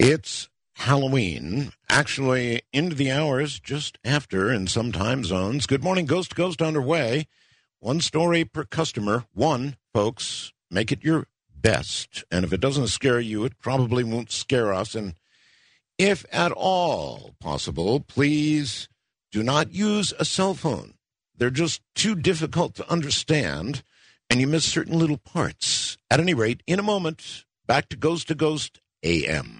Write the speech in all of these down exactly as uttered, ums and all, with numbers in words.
It's Halloween, actually into the hours just after in some time zones. Good morning, Ghost to Ghost underway. One story per customer. One, folks. Make it your best. And if it doesn't scare you, it probably won't scare us. And if at all possible, please do not use a cell phone. They're just too difficult to understand, and you miss certain little parts. At any rate, in a moment, back to Ghost to Ghost A M.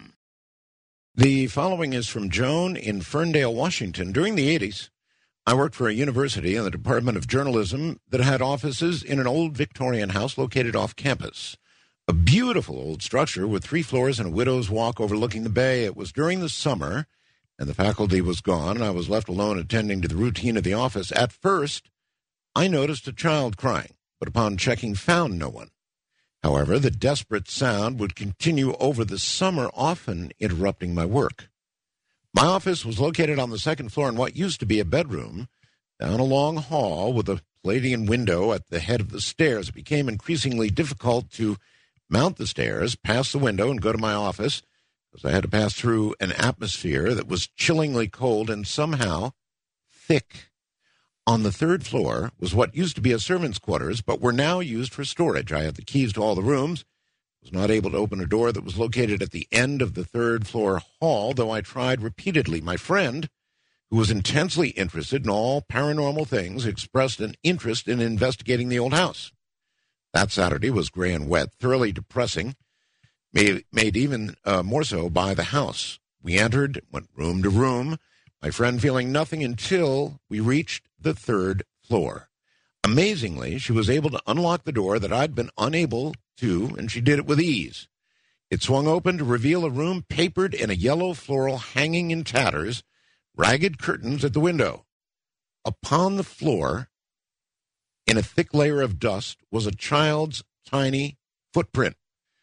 The following is from Joan in Ferndale, Washington. During the eighties, I worked for a university in the Department of Journalism that had offices in an old Victorian house located off campus. A beautiful old structure with three floors and a widow's walk overlooking the bay. It was during the summer, and the faculty was gone, and I was left alone attending to the routine of the office. At first, I noticed a child crying, but upon checking, found no one. However, the desperate sound would continue over the summer, often interrupting my work. My office was located on the second floor in what used to be a bedroom, down a long hall with a Palladian window at the head of the stairs. It became increasingly difficult to mount the stairs, pass the window, and go to my office, because I had to pass through an atmosphere that was chillingly cold and somehow thick. On the third floor was what used to be a servant's quarters, but were now used for storage. I had the keys to all the rooms, was not able to open a door that was located at the end of the third floor hall, though I tried repeatedly. My friend, who was intensely interested in all paranormal things, expressed an interest in investigating the old house. That Saturday was gray and wet, thoroughly depressing, made, made even uh, more so by the house. We entered, went room to room, my friend feeling nothing until we reached the third floor. Amazingly, she was able to unlock the door that I'd been unable to, and she did it with ease. It swung open to reveal a room papered in a yellow floral hanging in tatters, ragged curtains at the window. Upon the floor, in a thick layer of dust, was a child's tiny footprint.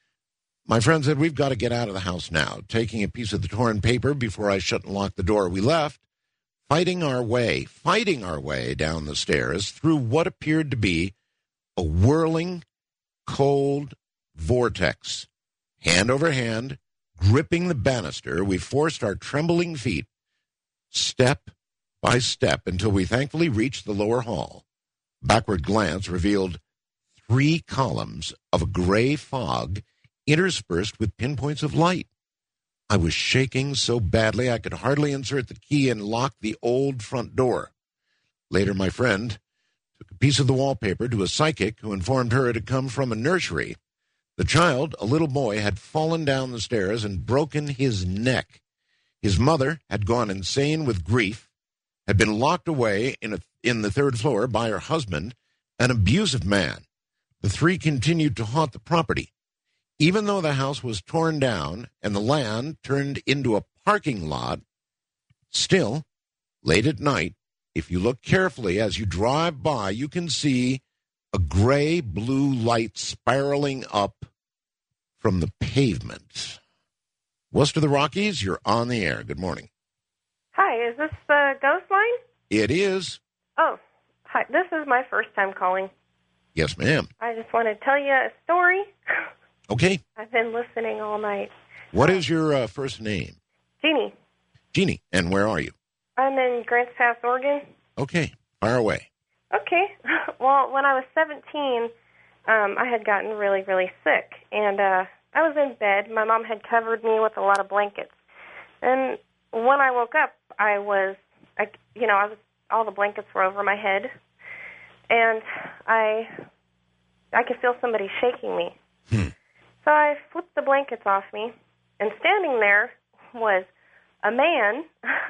My friend said, "We've got to get out of the house now." Taking a piece of the torn paper before I shut and locked the door, we left, fighting our way, fighting our way down the stairs through what appeared to be a whirling, cold vortex. Hand over hand, gripping the banister, we forced our trembling feet step by step until we thankfully reached the lower hall. Backward glance revealed three columns of a gray fog interspersed with pinpoints of light. I was shaking so badly I could hardly insert the key and lock the old front door. Later, my friend took a piece of the wallpaper to a psychic who informed her it had come from a nursery. The child, a little boy, had fallen down the stairs and broken his neck. His mother had gone insane with grief, had been locked away in, a, in the third floor by her husband, an abusive man. The three continued to haunt the property. Even though the house was torn down and the land turned into a parking lot, still, late at night, if you look carefully as you drive by, you can see a gray-blue light spiraling up from the pavement. West of the Rockies, you're on the air. Good morning. Hi, is this the Ghost Line? It is. Oh, hi. This is my first time calling. Yes, ma'am. I just want to tell you a story. Okay. I've been listening all night. What is your uh, first name? Jeannie. Jeannie. And where are you? I'm in Grants Pass, Oregon. Okay. Fire away. Okay. Well, when I was seventeen, um, I had gotten really, really sick. And uh, I was in bed. My mom had covered me with a lot of blankets. And when I woke up, I was, I, you know, I was all the blankets were over my head. And I, I could feel somebody shaking me. Hmm. So I flipped the blankets off me, and standing there was a man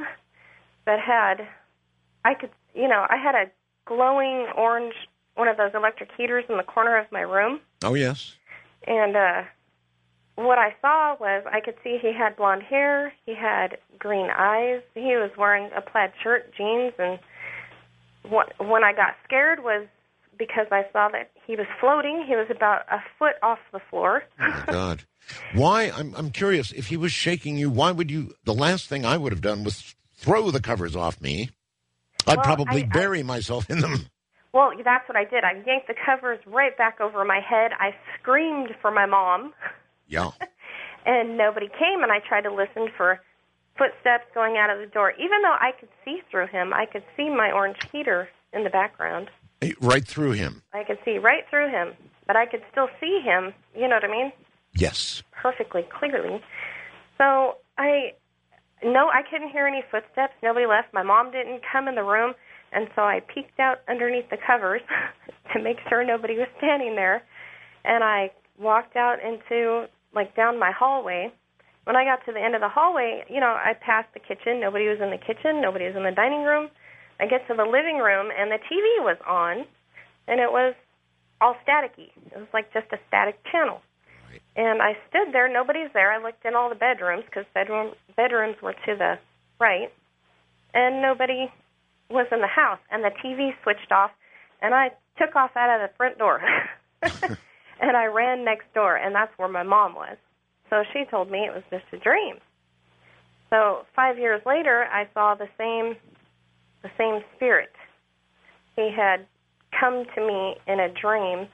that had, I could, you know, I had a glowing orange, one of those electric heaters in the corner of my room. Oh, yes. And uh, what I saw was I could see he had blonde hair, he had green eyes, he was wearing a plaid shirt, jeans, and what, when I got scared was because I saw that he was floating. He was about a foot off the floor. Oh, my God. Why? I'm I'm curious. If he was shaking you, why would you? The last thing I would have done was throw the covers off me. I'd well, probably I, bury I, myself in them. Well, that's what I did. I yanked the covers right back over my head. I screamed for my mom. Yeah. and nobody came, and I tried to listen for footsteps going out of the door. Even though I could see through him, I could see my orange heater in the background. Right through him? I could see right through him, but I could still see him, you know what I mean? Yes. Perfectly clearly. So I, no, I couldn't hear any footsteps. Nobody left. My mom didn't come in the room, and so I peeked out underneath the covers to make sure nobody was standing there, and I walked out into, like, down my hallway. When I got to the end of the hallway, you know, I passed the kitchen. Nobody was in the kitchen. Nobody was in the dining room. I get to the living room, and the T V was on, and it was all staticky. It was like just a static channel. Right. And I stood there. Nobody's there. I looked in all the bedrooms because bedroom, bedrooms were to the right, and nobody was in the house. And the T V switched off, and I took off out of the front door. And I ran next door, and that's where my mom was. So she told me it was just a dream. So five years later, I saw the same the same spirit. He had come to me in a dream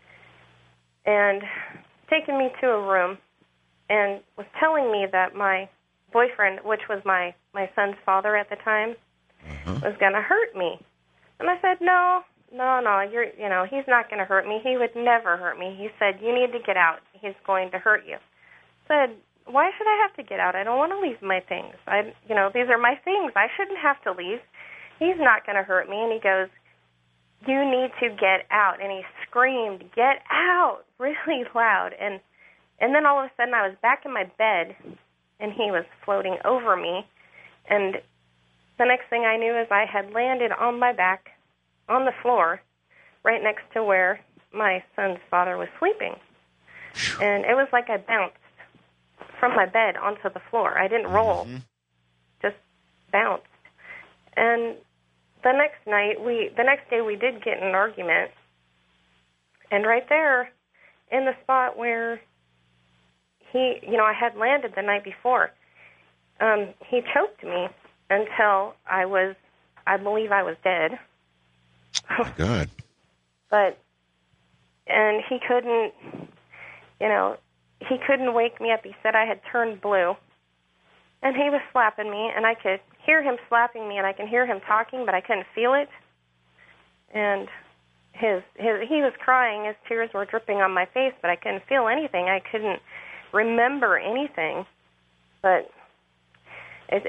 and taken me to a room and was telling me that my boyfriend, which was my, my son's father at the time, uh-huh. was going to hurt me. And I said, no, no, no, you're, you know, he's not going to hurt me. He would never hurt me. He said, you need to get out. He's going to hurt you. I said, why should I have to get out? I don't want to leave my things. I, you know, these are my things. I shouldn't have to leave. He's not going to hurt me. And he goes, you need to get out. And he screamed, get out, really loud. And and then all of a sudden I was back in my bed, and he was floating over me. And the next thing I knew is I had landed on my back on the floor right next to where my son's father was sleeping. And it was like I bounced from my bed onto the floor. I didn't roll, mm-hmm. just bounced. And the next night, we, the next day we did get in an argument. And right there in the spot where he, you know, I had landed the night before, um, he choked me until I was, I believe I was dead. Oh, God. But, and he couldn't, you know, he couldn't wake me up. He said I had turned blue. And he was slapping me, and I could hear him slapping me, and I can hear him talking, but I couldn't feel it. And his, his he was crying. His tears were dripping on my face, but I couldn't feel anything. I couldn't remember anything. But it,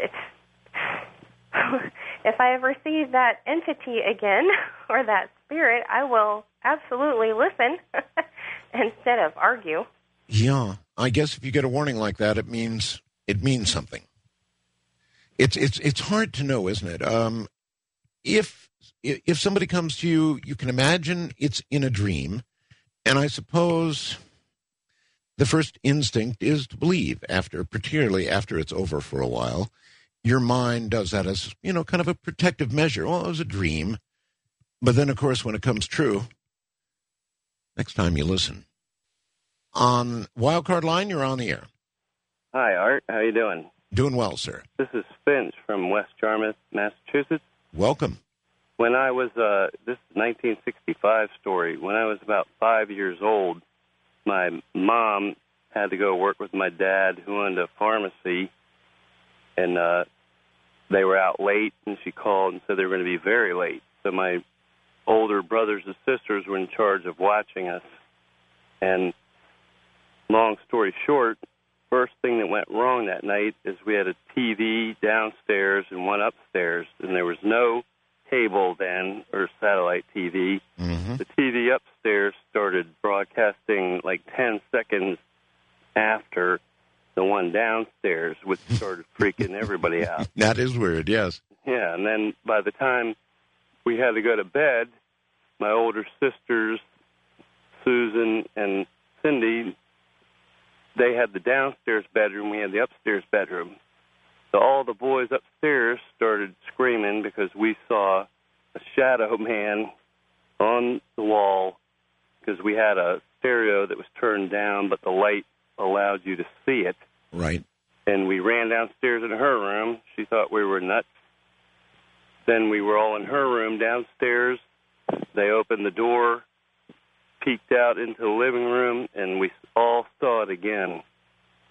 it's if I ever see that entity again or that spirit, I will absolutely listen instead of argue. Yeah, I guess if you get a warning like that, it means it means something. It's it's it's hard to know, isn't it? Um, if if somebody comes to you, you can imagine it's in a dream, and I suppose the first instinct is to believe after, particularly after it's over for a while. Your mind does that as, you know, kind of a protective measure. Well, it was a dream. But then, of course, when it comes true, next time you listen. On Wildcard Line, you're on the air. Hi, Art. How you doing? Doing well, sir. This is Finch from West Yarmouth, Massachusetts. Welcome. When I was, uh, this is a nineteen sixty-five story. When I was about five years old, my mom had to go work with my dad, who owned a pharmacy, and uh, they were out late, and she called and said they were going to be very late. So my older brothers and sisters were in charge of watching us. And long story short, first thing that went wrong that night is we had a T V downstairs and one upstairs, and there was no cable then or satellite T V. Mm-hmm. The T V upstairs started broadcasting like ten seconds after the one downstairs, which started freaking everybody out. That is weird, yes. Yeah, and then by the time we had to go to bed, my older sisters, Susan and Cindy, they had the downstairs bedroom, we had the upstairs bedroom. So all the boys upstairs started screaming because we saw a shadow man on the wall, because we had a stereo that was turned down, but the light allowed you to see it. Right. And we ran downstairs in her room. She thought we were nuts. Then we were all in her room downstairs. They opened the door, peeked out into the living room, and we all saw it again.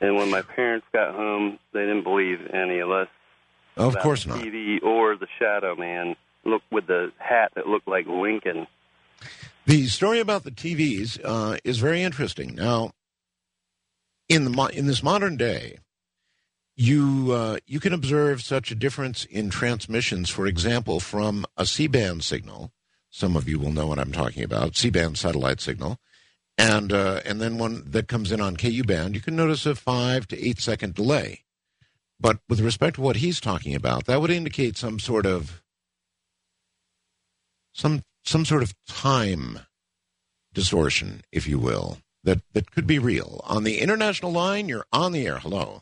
And when my parents got home, they didn't believe any of us. Of course not. T V or the Shadow Man, look with the hat that looked like Lincoln. The story about the T Vs uh, is very interesting. Now, in the mo- in this modern day, you uh, you can observe such a difference in transmissions. For example, from a C-band signal, some of you will know what I'm talking about, C-band satellite signal, and uh, and then one that comes in on K U band. You can notice a five to eight second delay. But with respect to what he's talking about, that would indicate some sort of some some sort of time distortion, if you will, that, that could be real. On the international line, you're on the air. Hello.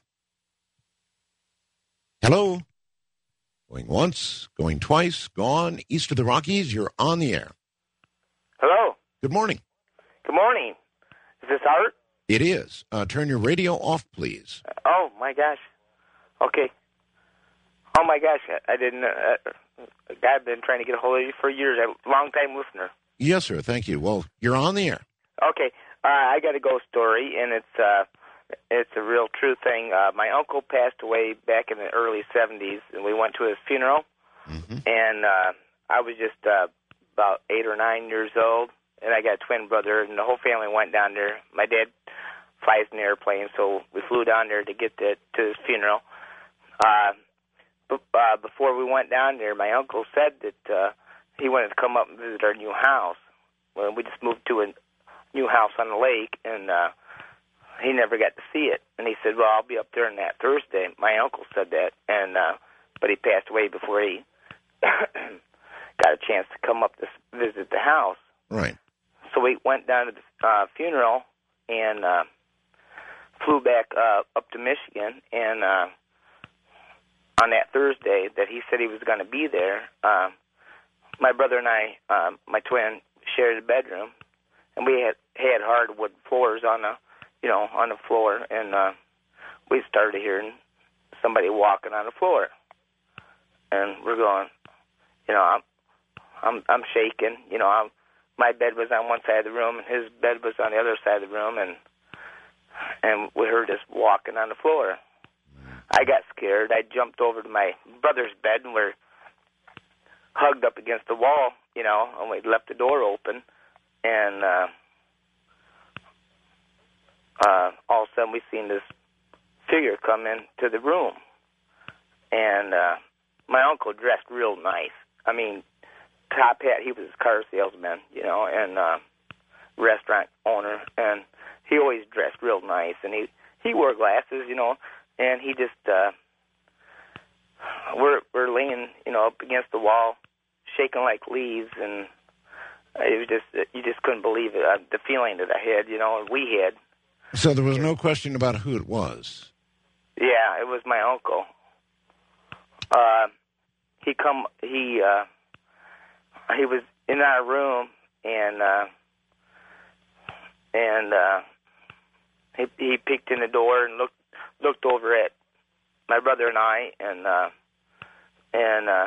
Hello. Going once, going twice, gone. East of the Rockies, you're on the air. Hello. Good morning. Good morning. Is this Art? It is. Uh, turn your radio off, please. Oh, my gosh. Okay. Oh, my gosh. I didn't... Uh, I've been trying to get a hold of you for years. I'm a long-time listener. Yes, sir. Thank you. Well, you're on the air. Okay. Uh, I got a ghost story, and it's uh, it's a real true thing. Uh, my uncle passed away back in the early seventies, and we went to his funeral. Mm-hmm. And uh, I was just uh, about eight or nine years old, and I got a twin brother, and the whole family went down there. My dad flies an airplane, so we flew down there to get to, to his funeral. Uh, b- uh, before we went down there, my uncle said that uh, he wanted to come up and visit our new house. Well, we just moved to a new house on the lake, and uh, he never got to see it. And he said, well, I'll be up there on that Thursday. My uncle said that, and uh, but he passed away before he got a chance to come up to visit the house. Right. So we went down to the uh, funeral and uh, flew back uh, up to Michigan, and uh, on that Thursday that he said he was going to be there, uh, my brother and I, uh, my twin, shared a bedroom, and we had had hardwood floors on the, you know, on the floor, and uh, we started hearing somebody walking on the floor, and we're going, you know, I'm, I'm, I'm shaking, you know, I'm, my bed was on one side of the room, and his bed was on the other side of the room, and and we heard us walking on the floor. I got scared. I jumped over to my brother's bed, and we're hugged up against the wall, you know, and we left the door open, and uh, uh, all of a sudden we seen this figure come into the room, and uh, my uncle dressed real nice. I mean, top hat. He was a car salesman, you know, and uh, restaurant owner, and he always dressed real nice, and he he wore glasses, you know, and he just uh, we're we're leaning, you know, up against the wall, shaking like leaves, and it was just you just couldn't believe it, uh, the feeling that I had, you know, and we had. So there was no question about who it was. Yeah, it was my uncle. Uh, he come he. Uh, He was in our room, and uh, and uh, he he peeked in the door and looked looked over at my brother and I, and uh, and uh,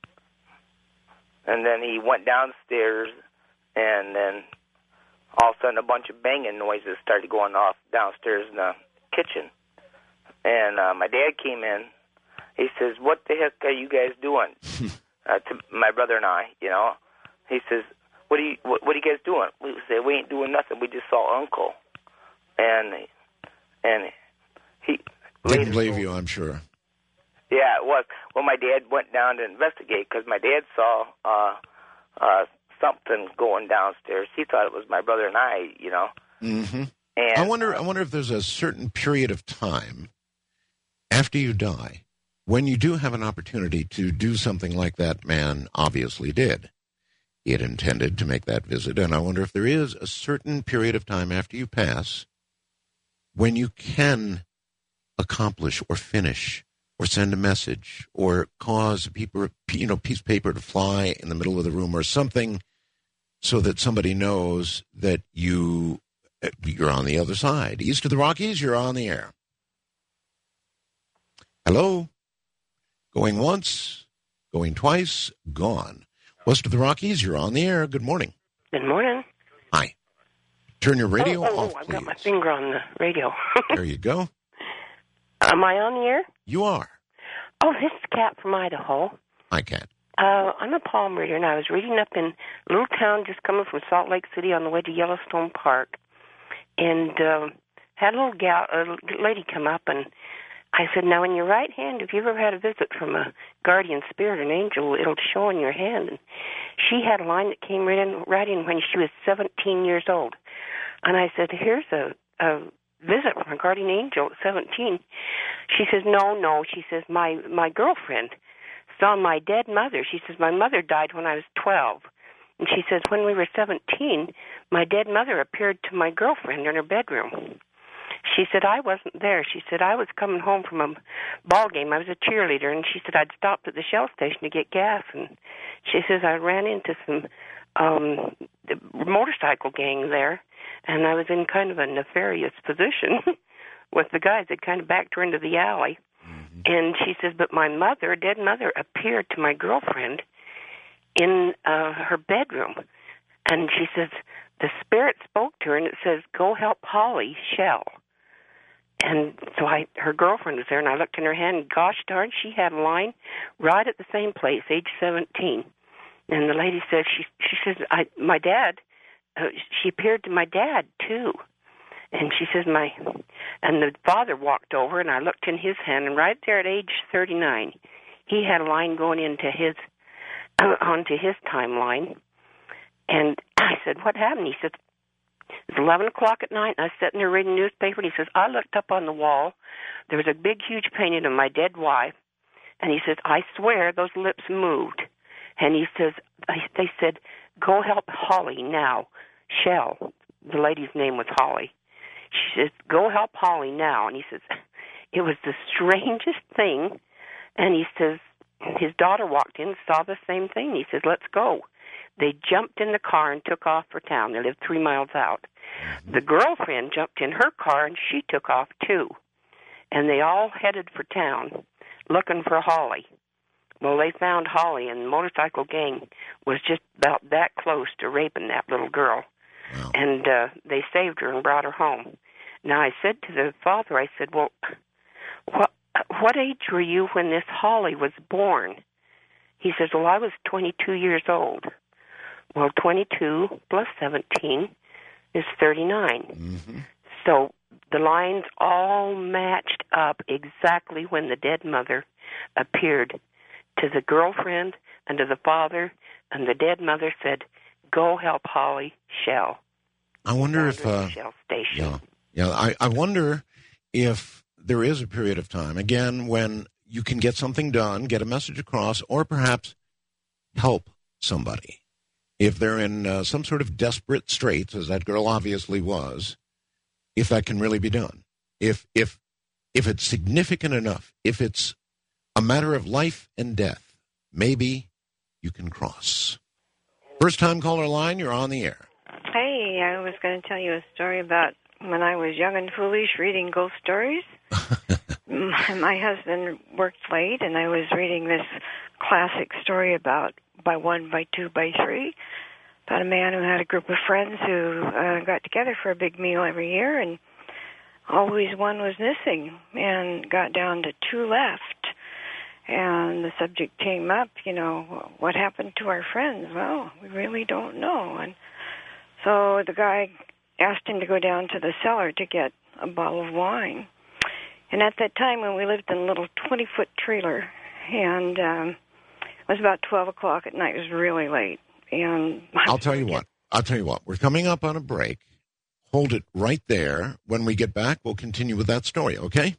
and then he went downstairs, and then all of a sudden a bunch of banging noises started going off downstairs in the kitchen, and uh, my dad came in. He says, "What the heck are you guys doing?" Uh, to my brother and I, you know, he says, "What are you? What, what are you guys doing?" We say, "We ain't doing nothing. We just saw Uncle," and and he didn't believe you, I'm sure. Yeah, it was. Well, my dad went down to investigate because my dad saw uh, uh, something going downstairs. He thought it was my brother and I, you know. Mm-hmm. And I wonder. I wonder if there's a certain period of time after you die when you do have an opportunity to do something like that man obviously did. He had intended to make that visit, and I wonder if there is a certain period of time after you pass when you can accomplish or finish or send a message or cause a paper, you know, piece of paper to fly in the middle of the room or something so that somebody knows that you, you're on the other side. East of the Rockies, you're on the air. Hello? Going once, going twice, gone. West of the Rockies, you're on the air. Good morning. Good morning. Hi. Turn your radio oh, oh, off, oh, I've please. got my finger on the radio. There you go. Am I on the air? You are. Oh, this is Kat from Idaho. Hi, Kat. Uh, I'm a palm reader, and I was reading up in a little town just coming from Salt Lake City on the way to Yellowstone Park, and uh, had a little gal, a lady come up, and I said, now, in your right hand, if you've ever had a visit from a guardian spirit, an angel, it'll show in your hand. And she had a line that came right in, right in when she was seventeen years old. And I said, here's a, a visit from a guardian angel at seventeen. She says, no, no. She says, my, my girlfriend saw my dead mother. She says, my mother died when I was twelve. And she says, when we were seventeen, my dead mother appeared to my girlfriend in her bedroom. She said, I wasn't there. She said, I was coming home from a ball game. I was a cheerleader. And she said, I'd stopped at the Shell station to get gas. And she says, I ran into some um, the motorcycle gang there. And I was in kind of a nefarious position with the guys that kind of backed her into the alley. Mm-hmm. And she says, but my mother, dead mother, appeared to my girlfriend in uh, her bedroom. And she says, the spirit spoke to her, and it says, go help Holly, Shell. And so I, her girlfriend was there, and I looked in her hand, and gosh darn, she had a line right at the same place, age seventeen. And the lady says, she she says, I, my dad, uh, she appeared to my dad, too. And she says, my, and the father walked over, and I looked in his hand, and right there at age thirty-nine, he had a line going into his, uh, onto his timeline. And I said, what happened? He said, it was eleven o'clock at night, and I was sitting there reading the newspaper, and he says, I looked up on the wall. There was a big, huge painting of my dead wife, and he says, I swear those lips moved. And he says, they said, go help Holly now, Shell. The lady's name was Holly. She says, go help Holly now. And he says, it was the strangest thing. And he says, his daughter walked in, saw the same thing. He says, let's go. They jumped in the car and took off for town. They lived three miles out. The girlfriend jumped in her car, and she took off, too. And they all headed for town looking for Holly. Well, they found Holly, and the motorcycle gang was just about that close to raping that little girl. Wow. And uh, they saved her and brought her home. Now, I said to the father, I said, well, what, what age were you when this Holly was born? He says, well, I was twenty-two years old. Well, twenty-two plus seventeen is thirty-nine. Mm-hmm. So the lines all matched up exactly when the dead mother appeared to the girlfriend and to the father, and the dead mother said, go help Holly, Shell. I wonder if... Uh, Shell Station. Yeah, yeah I, I wonder if there is a period of time, again, when you can get something done, get a message across, or perhaps help somebody. If they're in uh, some sort of desperate straits, as that girl obviously was, if that can really be done. If if if it's significant enough, if it's a matter of life and death, maybe you can cross. First time caller line, you're on the air. Hey, I was going to tell you a story about when I was young and foolish reading ghost stories. my, my husband worked late, and I was reading this classic story about by one, by two, by three, about a man who had a group of friends who uh, got together for a big meal every year, and always one was missing, and got down to two left. And the subject came up, you know, what happened to our friends? Well, we really don't know. And so the guy asked him to go down to the cellar to get a bottle of wine. And at that time, when we lived in a little twenty-foot trailer, and um, it was about twelve o'clock at night. It was really late. And I'll tell you what. I'll tell you what. We're coming up on a break. Hold it right there. When we get back, we'll continue with that story, okay?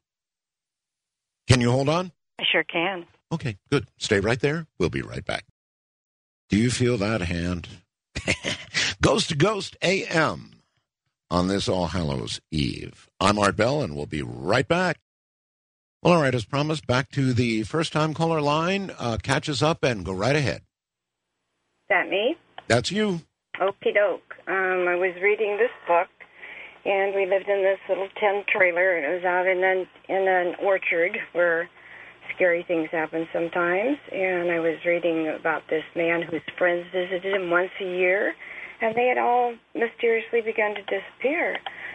Can you hold on? I sure can. Okay, good. Stay right there. We'll be right back. Do you feel that hand? Ghost to Ghost A M on this All Hallows Eve. I'm Art Bell, and we'll be right back. Well, all right, as promised, back to the first-time caller line. Uh, catch us up and go right ahead. Is that me? That's you. Okie doke. Um, I was reading this book, and we lived in this little tent trailer, and it was out in an, in an orchard where scary things happen sometimes. And I was reading about this man whose friends visited him once a year, and they had all mysteriously begun to disappear.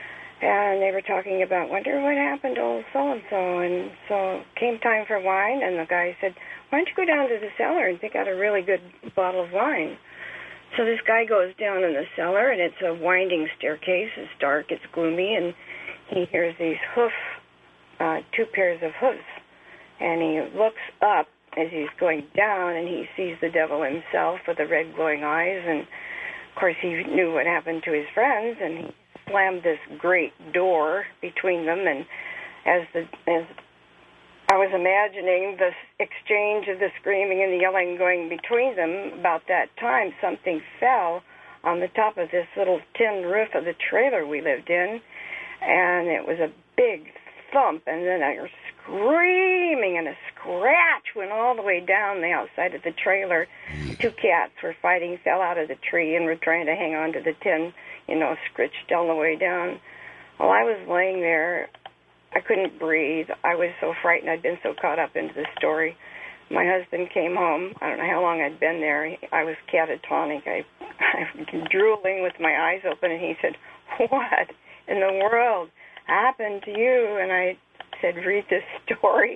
And they were talking about, wonder what happened to old so-and-so. And so came time for wine, and the guy said, why don't you go down to the cellar and pick out a really good bottle of wine? So this guy goes down in the cellar, and it's a winding staircase. It's dark, it's gloomy, and he hears these hoof, uh, two pairs of hoofs. And he looks up as he's going down, and he sees the devil himself with the red glowing eyes. And, of course, he knew what happened to his friends, and he slammed this great door between them. And as the as I was imagining the exchange of the screaming and the yelling going between them, about that time, something fell on the top of this little tin roof of the trailer we lived in, and it was a big thump, and then a screaming, and a scratch went all the way down the outside of the trailer. Two cats were fighting, fell out of the tree, and were trying to hang on to the tin, you know, scritched all the way down. While I was laying there, I couldn't breathe. I was so frightened. I'd been so caught up into the story. My husband came home. I don't know how long I'd been there. I was catatonic. I, I was drooling with my eyes open, and he said, what in the world happened to you? And I said, read this story.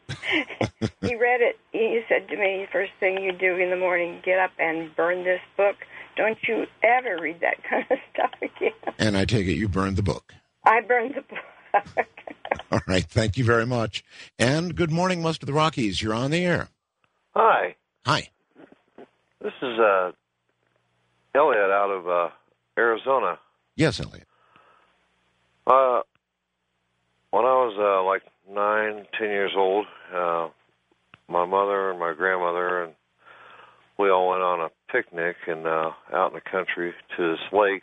He read it. He said to me, first thing you do in the morning, get up and burn this book. Don't you ever read that kind of stuff again. And I take it you burned the book. I burned the book. All right. Thank you very much. And good morning, Must of the Rockies. You're on the air. Hi. Hi. This is uh, Elliot out of uh, Arizona. Yes, Elliot. Uh, when I was uh, like nine, ten years old, uh, my mother and my grandmother and we all went on a picnic and uh, out in the country to this lake.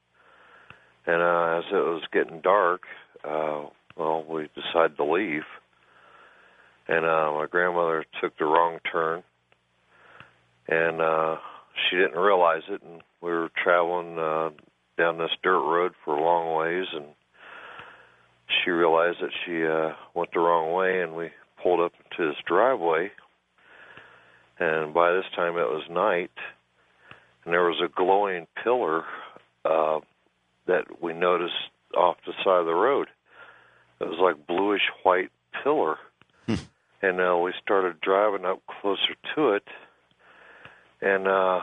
And uh, as it was getting dark, uh, well, we decided to leave. And uh, my grandmother took the wrong turn, and uh, she didn't realize it. And we were traveling uh, down this dirt road for a long ways, and she realized that she uh, went the wrong way, and we pulled up into this driveway. And by this time it was night, and there was a glowing pillar uh, that we noticed off the side of the road. It was like bluish-white pillar. Hmm. And uh, we started driving up closer to it, and uh,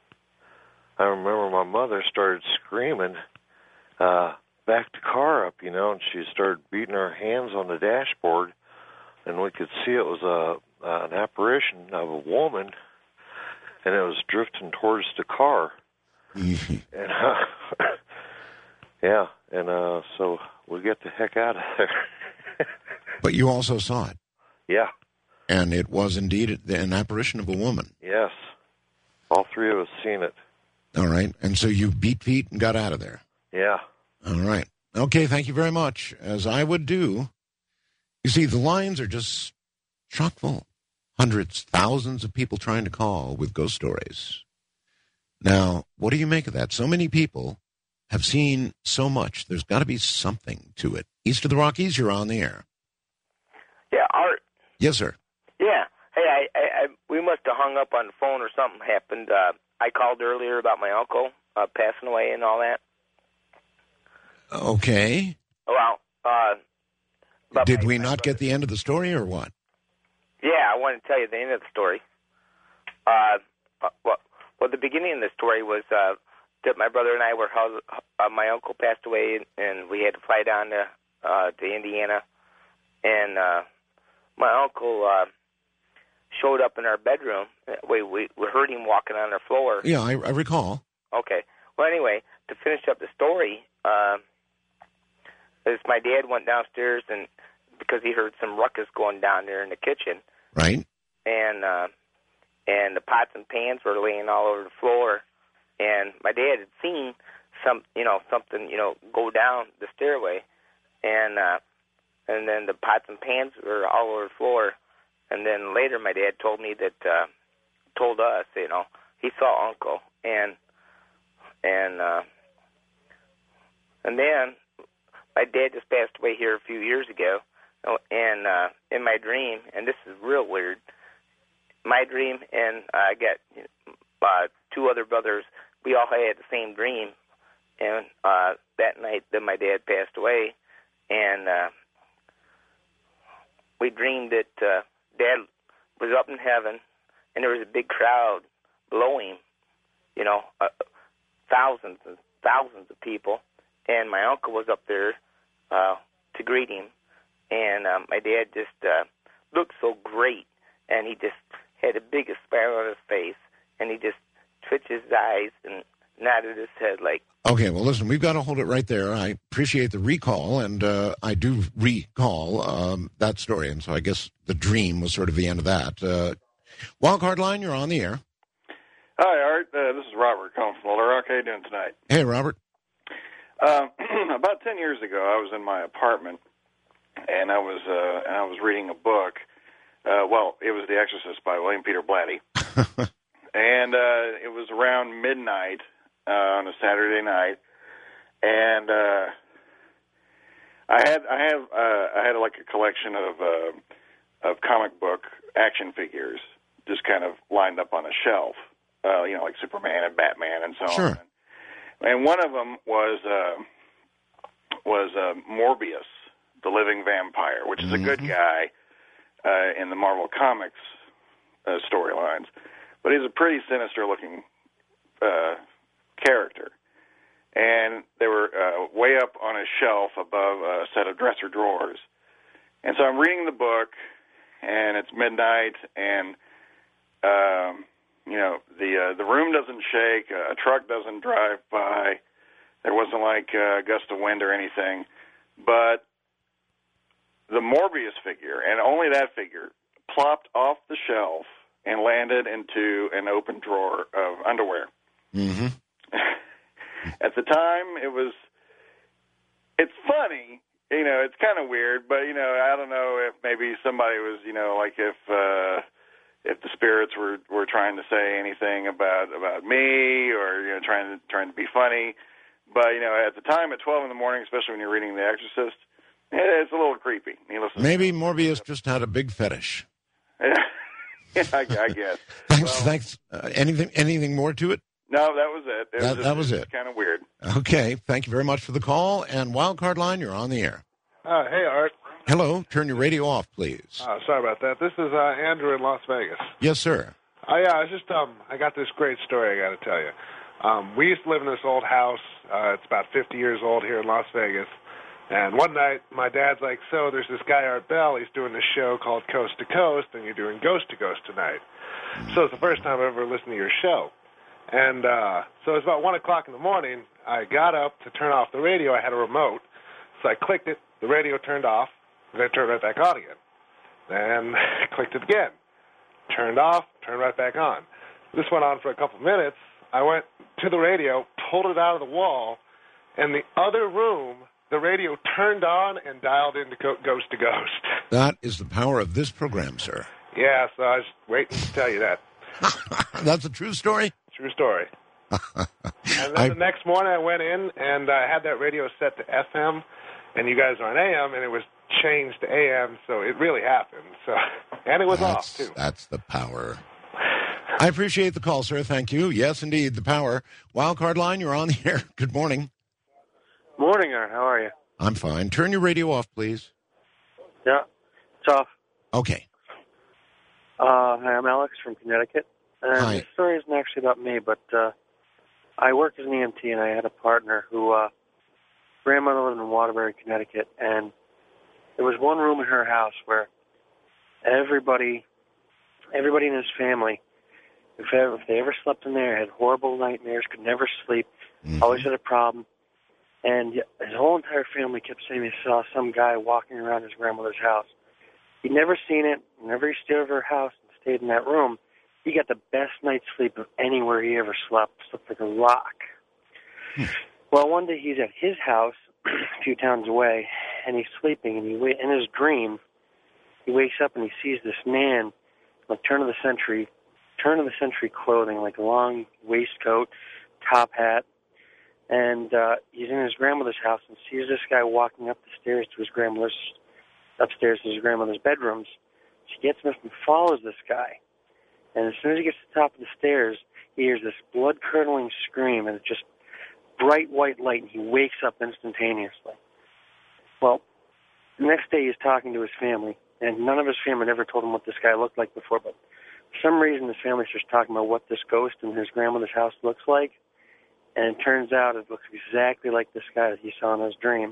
I remember my mother started screaming, uh, back the car up, you know, and she started beating her hands on the dashboard, and we could see it was a uh, an apparition of a woman, and it was drifting towards the car. and uh, yeah, and uh, so we get the heck out of there. But you also saw it. Yeah. And it was indeed an apparition of a woman. Yes. All three of us seen it. All right. And so you beat feet and got out of there. Yeah. All right. Okay, thank you very much. As I would do. You see, the lines are just chock full. Hundreds, thousands of people trying to call with ghost stories. Now, what do you make of that? So many people have seen so much. There's got to be something to it. East of the Rockies, you're on the air. Yeah, Art. Yes, sir. Yeah. Hey, I, I, I we must have hung up on the phone or something happened. Uh, I called earlier about my uncle uh, passing away and all that. Okay. Well, uh, did my, we my not brother. get the end of the story or what? Yeah, I want to tell you the end of the story. Uh, well, well, the beginning of the story was uh, that my brother and I were. Uh, my uncle passed away, and we had to fly down to uh, to Indiana, and uh, my uncle uh, showed up in our bedroom. We, we we heard him walking on our floor. Yeah, I, I recall. Okay. Well, anyway, to finish up the story, uh, as my dad went downstairs and because he heard some ruckus going down there in the kitchen. Right. And uh, and the pots and pans were laying all over the floor, and my dad had seen some, you know, something, you know, go down the stairway, and uh, and then the pots and pans were all over the floor, and then later my dad told me that uh, told us, you know, he saw Uncle, and and uh, and then my dad just passed away here a few years ago. And uh, in my dream, and this is real weird, my dream and I got uh, two other brothers, we all had the same dream. And uh, that night that my dad passed away, and uh, we dreamed that uh, Dad was up in heaven, and there was a big crowd below him, you know, uh, thousands and thousands of people, and my uncle was up there uh, to greet him, and um, my dad just uh, looked so great, and he just had the biggest smile on his face, and he just twitched his eyes and nodded his head like. Okay, well, listen, we've got to hold it right there. I appreciate the recall, and uh, I do recall um, that story, and so I guess the dream was sort of the end of that. Uh, Wildcard Line, you're on the air. Hi, Art. Uh, this is Robert calling from Little Rock. How you doing tonight? Hey, Robert. Uh, about ten years ago, I was in my apartment, and I was uh, and I was reading a book. Uh, well, it was The Exorcist by William Peter Blatty, and uh, it was around midnight uh, on a Saturday night, and uh, I had I have uh, I had like a collection of uh, of comic book action figures just kind of lined up on a shelf. Uh, you know, like Superman and Batman and so sure. on. And one of them was uh, was uh, Morbius, the living vampire, which is mm-hmm. a good guy uh, in the Marvel Comics uh, storylines, but he's a pretty sinister-looking uh, character. And they were uh, way up on a shelf above a set of dresser drawers. And so I'm reading the book, and it's midnight, and um, you know, the uh, the room doesn't shake, a truck doesn't drive by, there wasn't like a gust of wind or anything, but the Morbius figure, and only that figure, plopped off the shelf and landed into an open drawer of underwear. Mm-hmm. At the time, it was, it's funny, you know, it's kind of weird, but, you know, I don't know if maybe somebody was, you know, like if... Uh, if the spirits were, were trying to say anything about, about me or, you know, trying to trying to be funny. But, you know, at the time at twelve in the morning, especially when you're reading The Exorcist, it's a little creepy. Maybe Morbius just had a big fetish. yeah, I, I guess. Thanks. Well, thanks. Uh, anything anything more to it? No, that was it. it that was, that was it. it. Kind of weird. Okay. Thank you very much for the call. And Wildcard Line, you're on the air. Uh, hey, Art. Hello. Turn your radio off, please. Uh, sorry about that. This is uh, Andrew in Las Vegas. Yes, sir. Oh, yeah, I was just, um, I got this great story I got to tell you. Um, we used to live in this old house. Uh, it's about fifty years old here in Las Vegas. And one night, my dad's like, so there's this guy, Art Bell. He's doing this show called Coast to Coast, and you're doing Ghost to Ghost tonight. So it's the first time I've ever listened to your show. And uh, so it was about one o'clock in the morning. I got up to turn off the radio. I had a remote. So I clicked it. The radio turned off. Then it turned right back on again. Then I clicked it again. Turned off, turned right back on. This went on for a couple minutes. I went to the radio, pulled it out of the wall, and the other room, the radio turned on and dialed into Ghost to Ghost. That is the power of this program, sir. Yeah, so I was waiting to tell you that. That's a true story? True story. And then I... the next morning I went in, and I had that radio set to F M, and you guys are on A M, and it was changed to A M, so it really happened. So, and it was that's, off, too. That's the power. I appreciate the call, sir. Thank you. Yes, indeed, the power. Wildcard Line, you're on the air. Good morning. Morning, Art. How are you? I'm fine. Turn your radio off, please. Yeah, it's off. Okay. Uh, hi, I'm Alex from Connecticut. And Hi. This story isn't actually about me, but uh, I worked as an E M T, and I had a partner who, uh, grandmother lived in Waterbury, Connecticut, and there was one room in her house where everybody, everybody in his family, if, ever, if they ever slept in there, had horrible nightmares, could never sleep, mm-hmm. always had a problem. And his whole entire family kept saying they saw some guy walking around his grandmother's house. He'd never seen it, never stayed over her house and stayed in that room. He got the best night's sleep of anywhere he ever slept, slept like a rock. Hmm. Well, one day he's at his house a few towns away, and he's sleeping, and he in his dream, he wakes up and he sees this man, like turn of the century, turn of the century clothing, like a long waistcoat, top hat, and uh, he's in his grandmother's house and sees this guy walking up the stairs to his grandmother's, upstairs to his grandmother's bedrooms. She gets him up and follows this guy, and as soon as he gets to the top of the stairs, he hears this blood-curdling scream, and it just bright white light, and he wakes up instantaneously. Well, the next day he's talking to his family, and none of his family had ever told him what this guy looked like before, but for some reason his family starts talking about what this ghost in his grandmother's house looks like, and it turns out it looks exactly like this guy that he saw in his dream.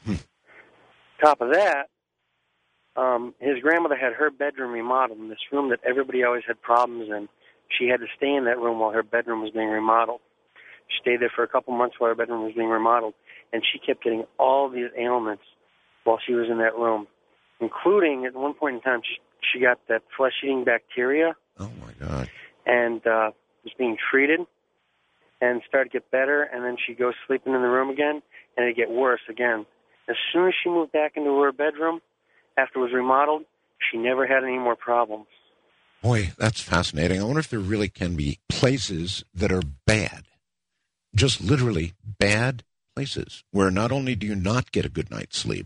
Top of that, um, his grandmother had her bedroom remodeled in this room that everybody always had problems in. She had to stay in that room while her bedroom was being remodeled. She stayed there for a couple months while her bedroom was being remodeled, and she kept getting all these ailments while she was in that room, including at one point in time she, she got that flesh-eating bacteria. Oh, my God. And uh, was being treated and started to get better, and then she'd go sleeping in the room again, and it'd get worse again. As soon as she moved back into her bedroom, after it was remodeled, she never had any more problems. Boy, that's fascinating. I wonder if there really can be places that are bad, just literally bad places, where not only do you not get a good night's sleep,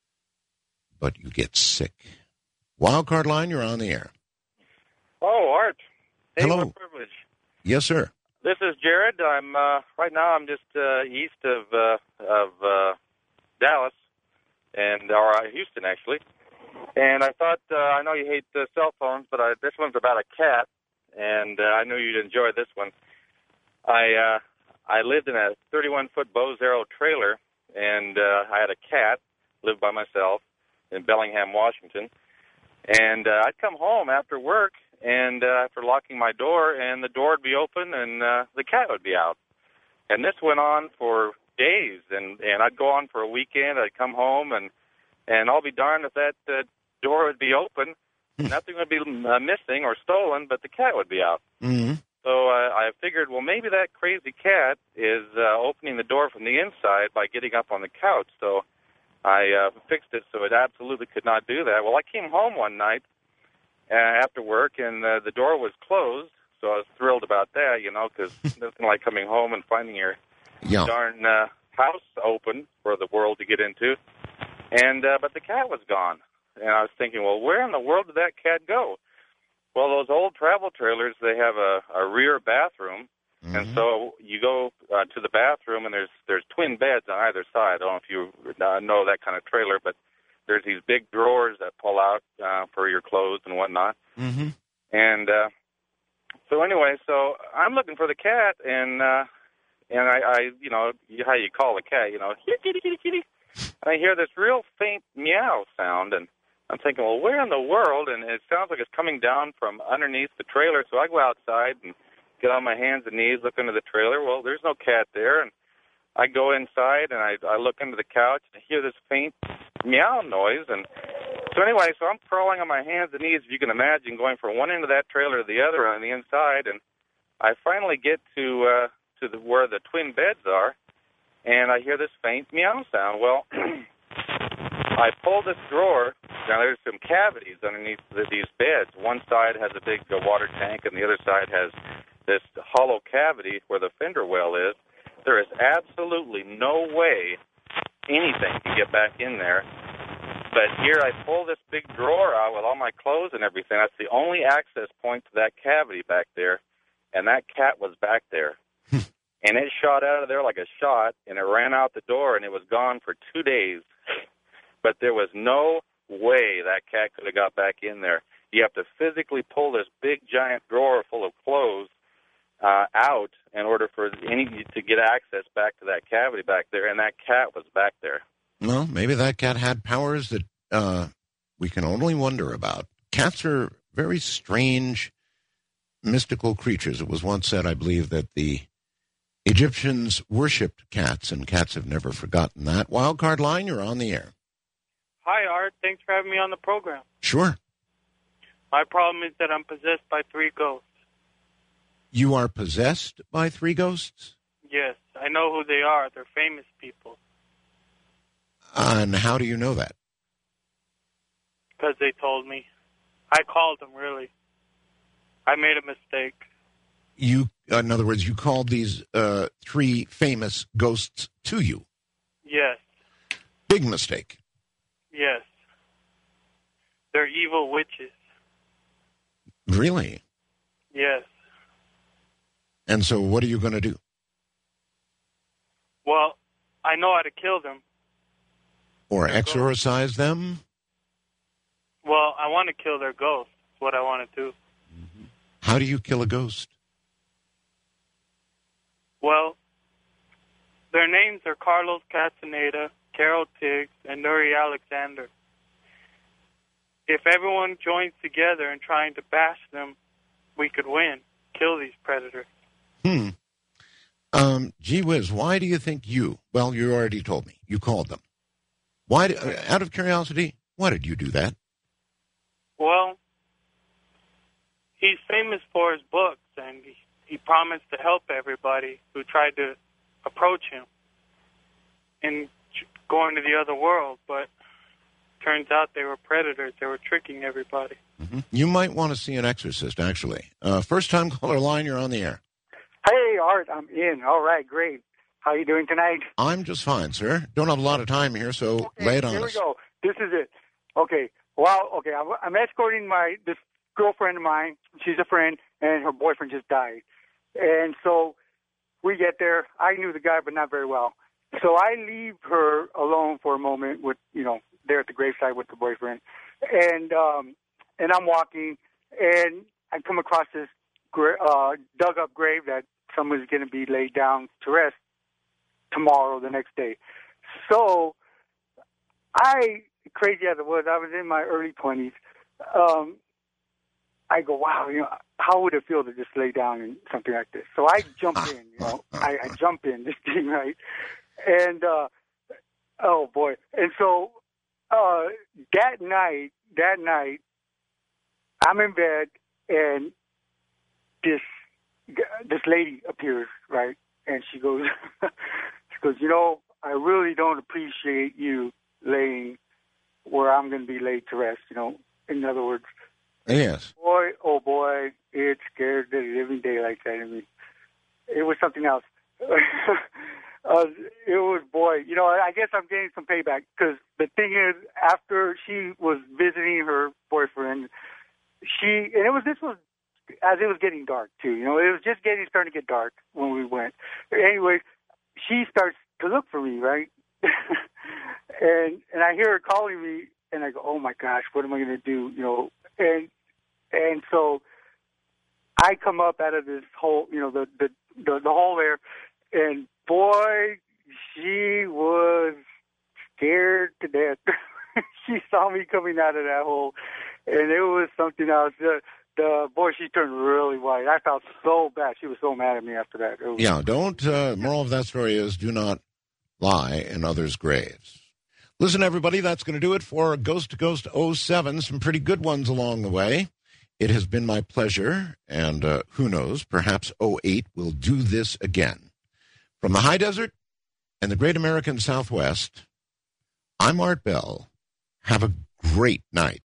but you get sick. Wildcard line, you're on the air. Oh, Art. Hey, Hello. what a privilege. Yes, sir. This is Jared. I'm uh, right now. I'm just uh, east of uh, of uh, Dallas, and or uh, Houston actually. And I thought uh, I know you hate uh, cell phones, but I, this one's about a cat, and uh, I knew you'd enjoy this one. I uh, I lived in a thirty-one foot Bose Arrow trailer, and uh, I had a cat. Lived by myself in Bellingham, Washington, and uh, I'd come home after work. And uh, after locking my door, and the door would be open, and uh, the cat would be out. And this went on for days, and, and I'd go on for a weekend. I'd come home, and, and I'll be darned if that uh, door would be open. Nothing would be uh, missing or stolen, but the cat would be out. Mm-hmm. So uh, I figured, well, maybe that crazy cat is uh, opening the door from the inside by getting up on the couch. So I uh, fixed it so it absolutely could not do that. Well, I came home one night, Uh, after work, and uh, the door was closed, so I was thrilled about that, you know, because nothing like coming home and finding your yeah. darn uh, house open for the world to get into. And uh, but the cat was gone, and I was thinking, well, where in the world did that cat go? Well, those old travel trailers, they have a, a rear bathroom, mm-hmm. and so you go uh, to the bathroom, and there's there's twin beds on either side. I don't know if you uh, know that kind of trailer, but there's these big drawers that pull out uh, for your clothes and whatnot. Mm-hmm. And uh, so anyway, so I'm looking for the cat, and uh, and I, I, you know, how you call a cat, you know, kitty, kitty, kitty. And I hear this real faint meow sound, and I'm thinking, well, where in the world? And it sounds like it's coming down from underneath the trailer. So I go outside and get on my hands and knees, look under the trailer. Well, there's no cat there, and I go inside, and I, I look under the couch, and I hear this faint meow noise. And so anyway, so I'm crawling on my hands and knees, if you can imagine, going from one end of that trailer to the other on the inside. And I finally get to uh, to the, where the twin beds are, and I hear this faint meow sound. Well, I pull this drawer. Now, there's some cavities underneath the, these beds. One side has a big uh, water tank, and the other side has this hollow cavity where the fender well is. There is absolutely no way anything can get back in there. But here I pull this big drawer out with all my clothes and everything. That's the only access point to that cavity back there, and that cat was back there. And it shot out of there like a shot, and it ran out the door, and it was gone for two days. But there was no way that cat could have got back in there. You have to physically pull this big, giant drawer full of clothes uh, out in order for any to get access back to that cavity back there, and that cat was back there. Well, maybe that cat had powers that uh, we can only wonder about. Cats are very strange, mystical creatures. It was once said, I believe, that the Egyptians worshipped cats, and cats have never forgotten that. Wildcard line, you're on the air. Hi, Art. Thanks for having me on the program. Sure. My problem is that I'm possessed by three ghosts. You are possessed by three ghosts? Yes, I know who they are. They're famous people. Uh, and how do you know that? Because they told me. I called them, really. I made a mistake. You, in other words, you called these uh, three famous ghosts to you? Yes. Big mistake. Yes. They're evil witches. Really? Yes. And so what are you going to do? Well, I know how to kill them. Or exorcise them? Well, I want to kill their ghosts. That's what I want to do. How do you kill a ghost? Well, their names are Carlos Castaneda, Carol Tiggs, and Nuri Alexander. If everyone joins together in trying to bash them, we could win, kill these predators. Hmm. Um, gee whiz, why do you think you, well, you already told me, you called them. Why, uh, out of curiosity, why did you do that? Well, he's famous for his books, and he, he promised to help everybody who tried to approach him in going to the other world, but turns out they were predators. They were tricking everybody. Mm-hmm. You might want to see an exorcist, actually. Uh, first-time caller line, you're on the air. Hey, Art, I'm in. All right, great. How you doing tonight? I'm just fine, sir. Don't have a lot of time here, so okay, lay it on here us. Here we go. This is it. Okay. Well, okay, I'm, I'm escorting my this girlfriend of mine. She's a friend, and her boyfriend just died. And so we get there. I knew the guy, but not very well. So I leave her alone for a moment with, you know, there at the graveside with the boyfriend. And um, and I'm walking, and I come across this uh, dug-up grave that someone's going to be laid down to rest tomorrow, the next day. So I, crazy as it was, I was in my early twenties. Um, I go, wow, you know, how would it feel to just lay down in something like this? So I jump in, you know, I, I jump in this thing, right? And, uh, oh boy. And so, uh, that night, that night, I'm in bed and this, this lady appears, right? And she goes, she goes, you know, I really don't appreciate you laying where I'm going to be laid to rest, you know, in other words. Yes. Boy, oh boy, it scared the living daylights out of me. It was something else. uh, it was, boy, you know, I guess I'm getting some payback because the thing is, after she was visiting her boyfriend, she, and it was, this was, as it was getting dark too, you know, it was just getting, starting to get dark when we went. Anyway, she starts to look for me, right? and and I hear her calling me, and I go, oh my gosh, what am I going to do, you know? And and so I come up out of this hole, you know, the the the, the hole there, and boy, she was scared to death. She saw me coming out of that hole, and it was something else. The, the boy, she turned really white. I felt so bad. She was so mad at me after that. It was, yeah, don't. Uh, moral of that story is do not lie in others' graves. Listen, everybody, that's going to do it for Ghost to Ghost oh seven. Some pretty good ones along the way. It has been my pleasure, and uh, who knows, perhaps oh eight will do this again. From the high desert and the great American Southwest, I'm Art Bell. Have a great night.